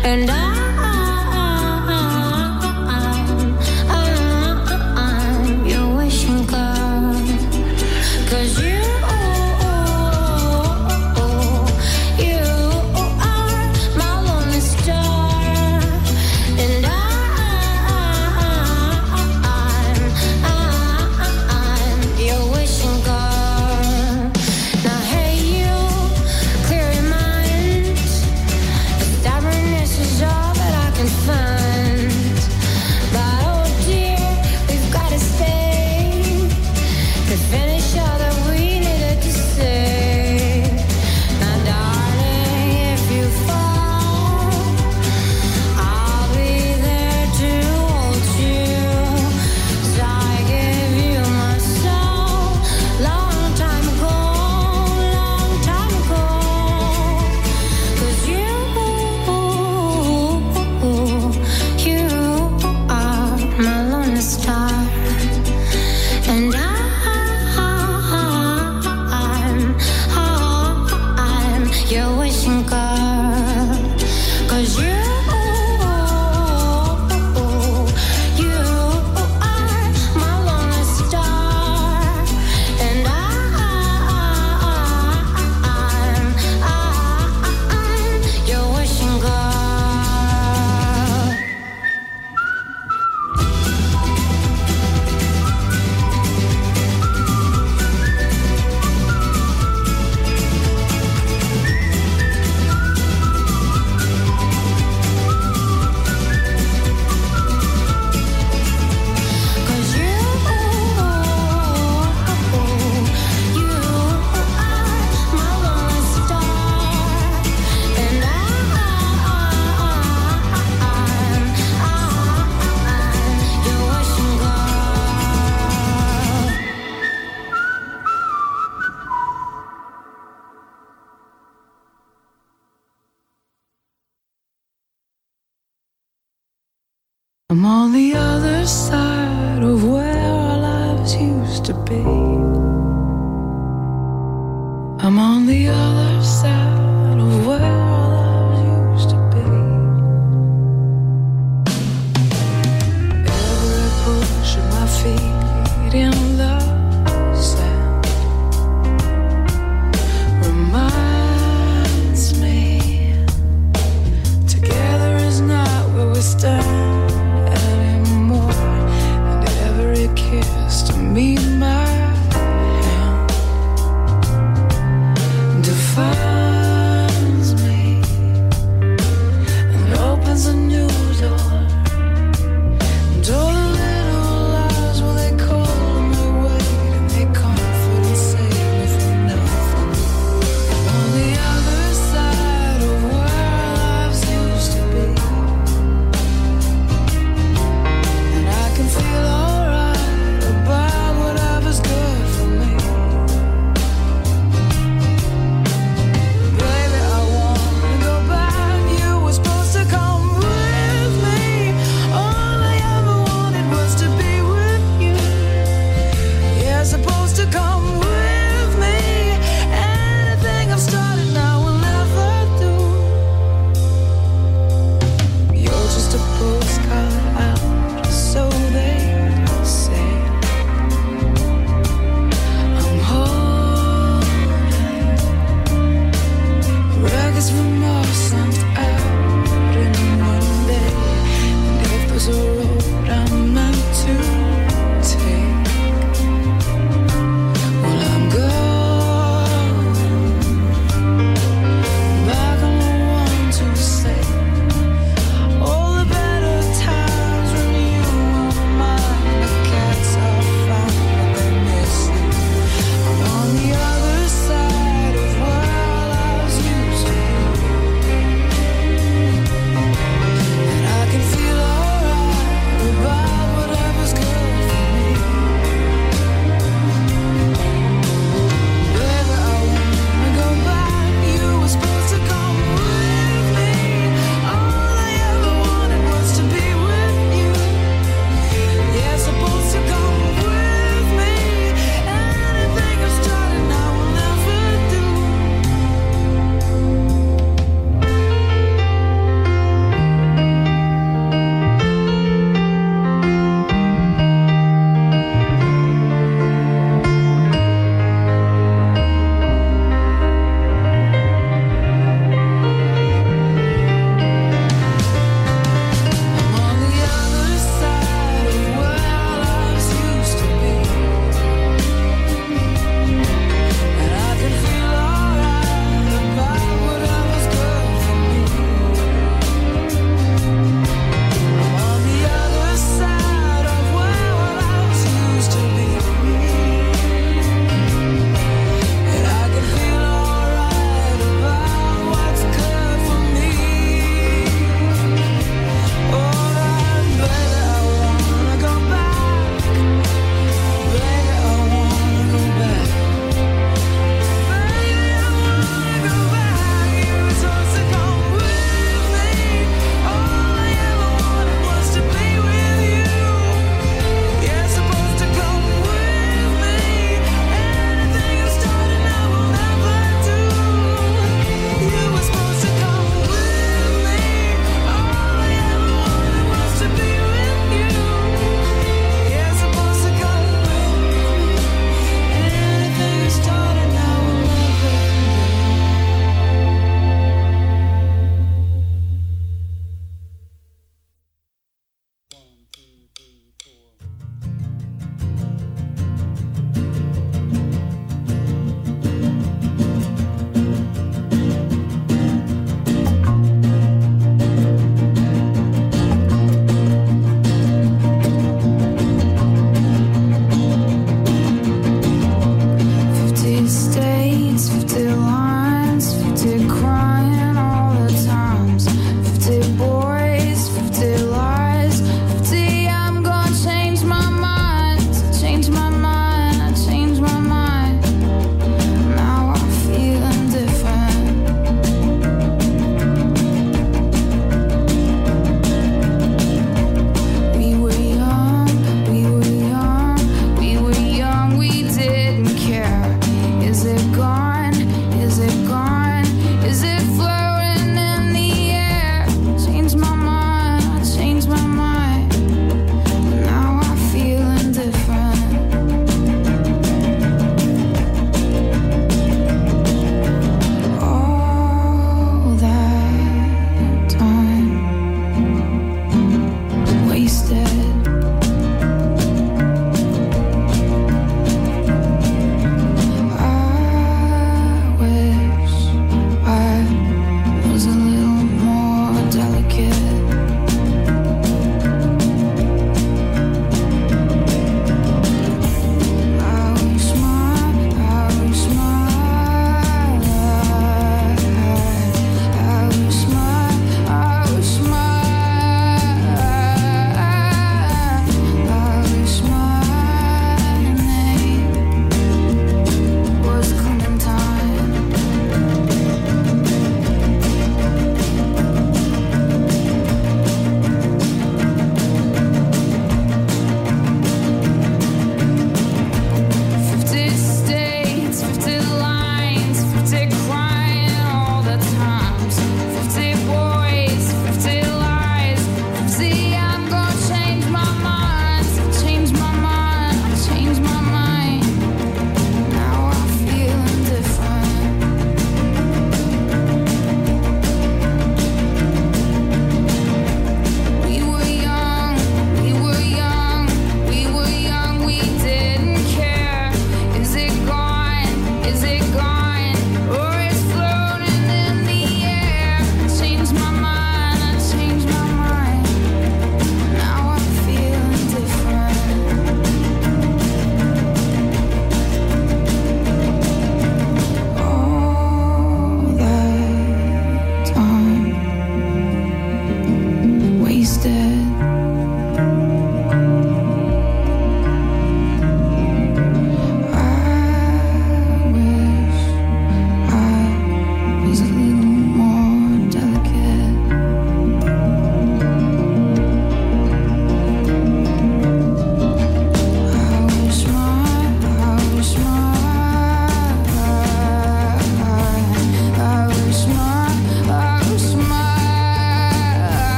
and I'm your wishing girl, 'cause you are my lonely star, and I'm your wishing girl. Now hey you, clear your mind, stubbornness is all that I can find, but oh dear, we've gotta stay to finish all that we needed to say. Now darling, if you fall, I'll be there to hold you, 'cause I gave you my soul long time ago, 'cause you are my lonely star, and I'm your wishing girl, 'cause you are my lonely star, and I'm your wishing girl. I'm on the other side of where our lives used to be. I'm on the other side of where our lives used to be. Every push of my feet in the sand reminds me together is not where we stand. Kiss to meet my hand, define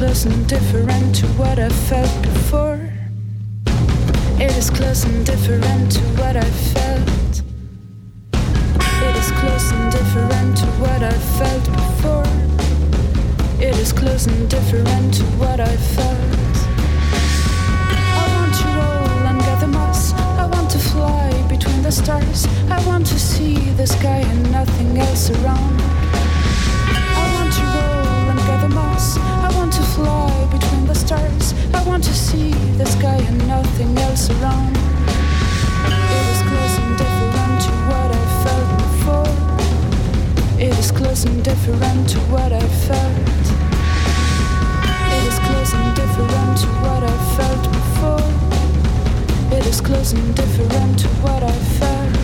close and different to what I felt before. It is close and different to what I felt. It is close and different to what I felt before. It is close and different to what I felt. I want to roll and gather moss. I want to fly between the stars. I want to see the sky and nothing else around. I want to roll and gather moss. I want to fly between the stars. I want to see the sky and nothing else around. It is close and different to what I felt before. It is close and different to what I felt. It is close and different to what I felt before. It is close and different to what I felt.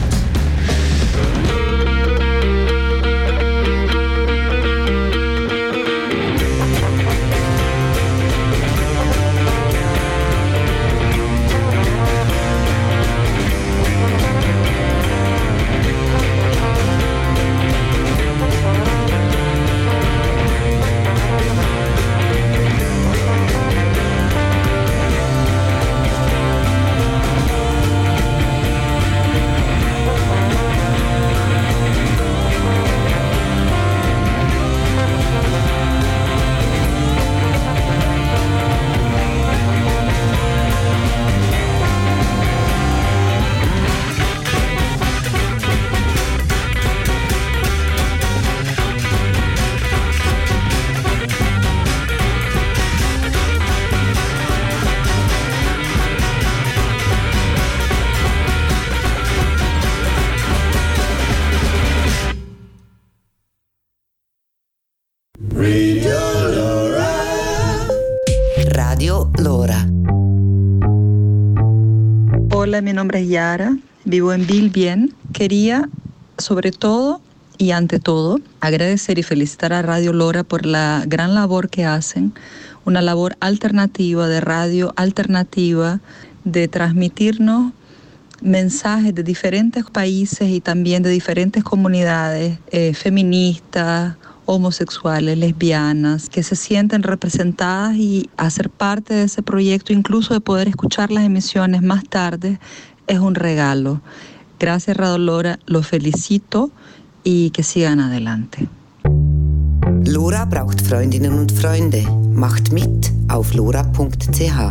Hola, mi nombre es Yara, vivo en Bilbien. Quería, sobre todo y ante todo, agradecer y felicitar a Radio Lora por la gran labor que hacen, una labor alternativa, de radio alternativa, de transmitirnos mensajes de diferentes países y también de diferentes comunidades feministas, homosexuales, lesbianas, que se sienten representadas, y hacer parte de ese proyecto, incluso de poder escuchar las emisiones más tarde, es un regalo. Gracias, Radio Lora, los felicito y que sigan adelante. Lora braucht Freundinnen und Freunde. Macht mit auf lora.ch.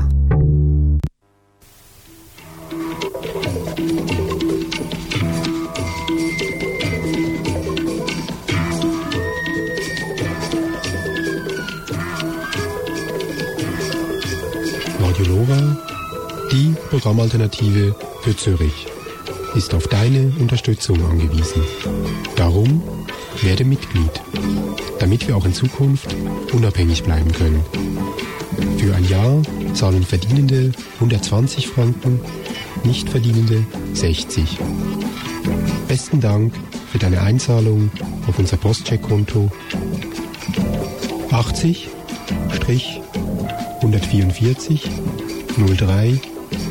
Radio Lora, die Programmalternative für Zürich, ist auf deine Unterstützung angewiesen. Darum werde Mitglied, damit wir auch in Zukunft unabhängig bleiben können. Für ein Jahr zahlen Verdienende 120 Franken, Nichtverdienende 60. Besten Dank für deine Einzahlung auf unser Postcheckkonto 80-144 03-9.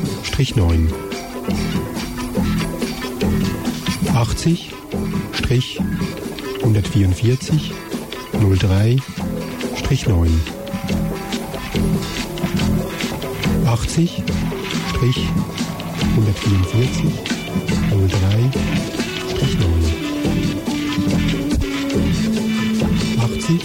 80-144 03-9. 80-144 03-9. 80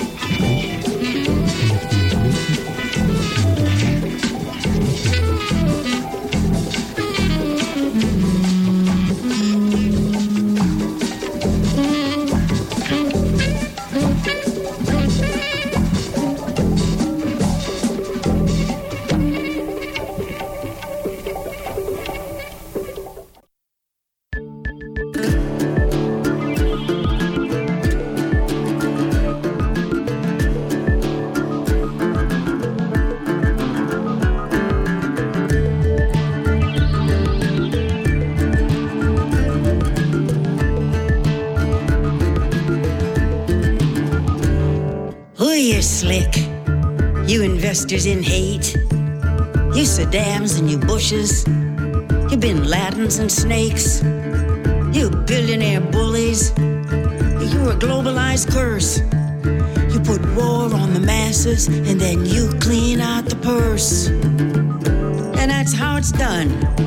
Slick, you investors in hate, you Saddams and you Bushes, you Bin Ladens and snakes, you billionaire bullies, you're a globalized curse. You put war on the mass masses, and then you clean out the purse. And that's how it's done.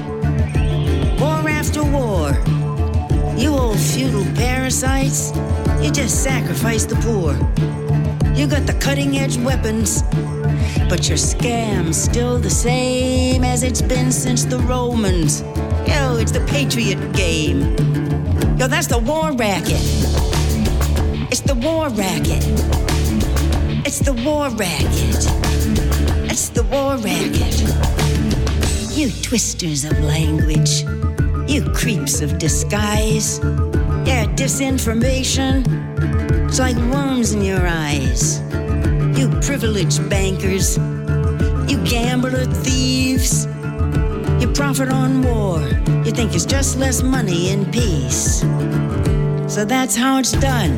War after war. You old feudal parasites, you just sacrifice the poor. You got the cutting edge weapons, but your scam's still the same as it's been since the Romans. Yo, it's the patriot game. Yo, that's the war racket. It's the war racket. It's the war racket. It's the war racket. You twisters of language. You creeps of disguise. Yeah, disinformation. It's like worms in your eyes. You privileged bankers. You gambler thieves. You profit on war. You think it's just less money in peace. So that's how it's done.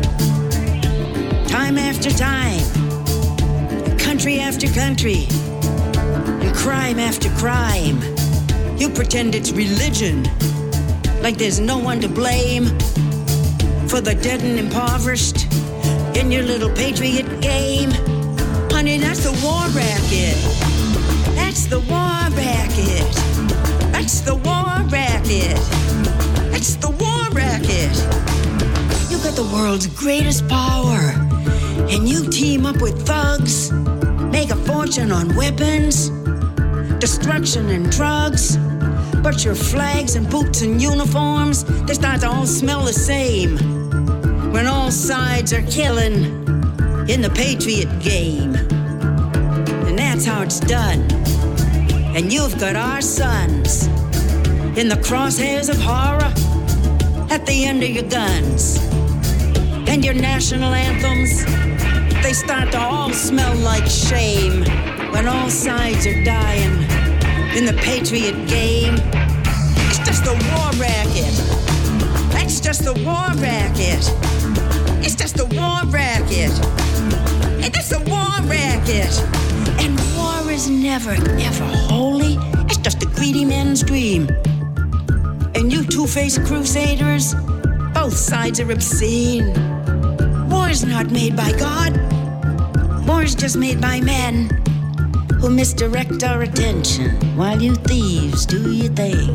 Time after time. Country after country. And crime after crime. You pretend it's religion. Like there's no one to blame for the dead and impoverished in your little patriot game. Honey, that's the war racket. That's the war racket. That's the war racket. That's the war racket. You got the world's greatest power, and you team up with thugs, make a fortune on weapons, destruction and drugs. But your flags and boots and uniforms, they start to all smell the same when all sides are killing in the patriot game. And that's how it's done. And you've got our sons in the crosshairs of horror at the end of your guns. And your national anthems, they start to all smell like shame when all sides are dying in the patriot game. It's just the war racket. That's just the war racket. It's just the war racket. And that's the war racket. And war is never, ever holy. It's just a greedy man's dream. And you two-faced crusaders, both sides are obscene. War's not made by God. War's just made by men who misdirect our attention while you thieves do your thing.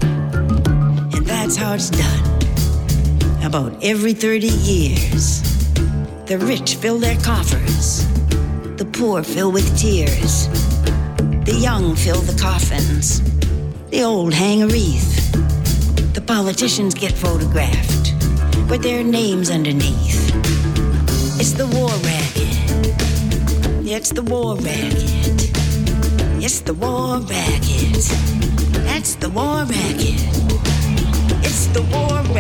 And that's how it's done. About every 30 years, the rich fill their coffers, the poor fill with tears, the young fill the coffins, the old hang a wreath, the politicians get photographed with their names underneath. It's the war racket. It's the war racket. It's the war racket. That's the war racket. It's the war racket.